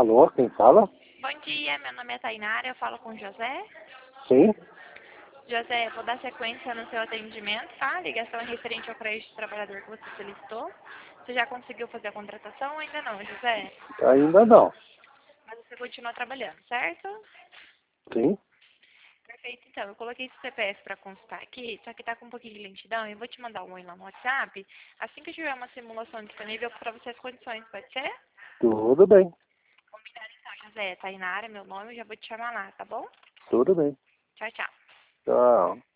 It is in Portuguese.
Alô, quem fala? Bom dia, meu nome é Tainara, eu falo com o José. Sim? José, vou dar sequência no seu atendimento, tá? A ligação é referente ao crédito de trabalhador que você solicitou. Você já conseguiu fazer a contratação ou ainda não, José? Ainda não. Mas você continua trabalhando, certo? Sim? Perfeito, então. Eu coloquei esse CPF para consultar aqui, só que tá com um pouquinho de lentidão. Eu vou te mandar um oi lá no WhatsApp. Assim que eu tiver uma simulação disponível para você as condições, pode ser? Tudo bem. Combinado então, José. Tainara, meu nome, eu já vou te chamar lá, tá bom? Tudo bem. Tchau, tchau. Tchau.